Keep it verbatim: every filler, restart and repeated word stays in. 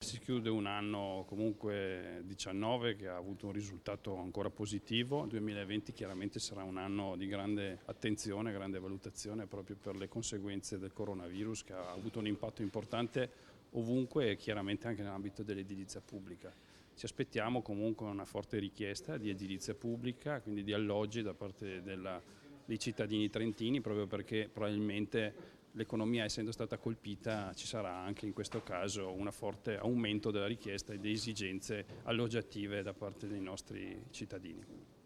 si chiude un anno comunque diciannove che ha avuto un risultato ancora positivo. Il duemilaventi chiaramente sarà un anno di grande attenzione, grande valutazione proprio per le conseguenze del coronavirus che ha avuto un impatto importante ovunque e chiaramente anche nell'ambito dell'edilizia pubblica. Ci aspettiamo comunque una forte richiesta di edilizia pubblica, quindi di alloggi da parte della, dei cittadini trentini, proprio perché probabilmente l'economia essendo stata colpita ci sarà anche in questo caso un forte aumento della richiesta e delle esigenze alloggiative da parte dei nostri cittadini.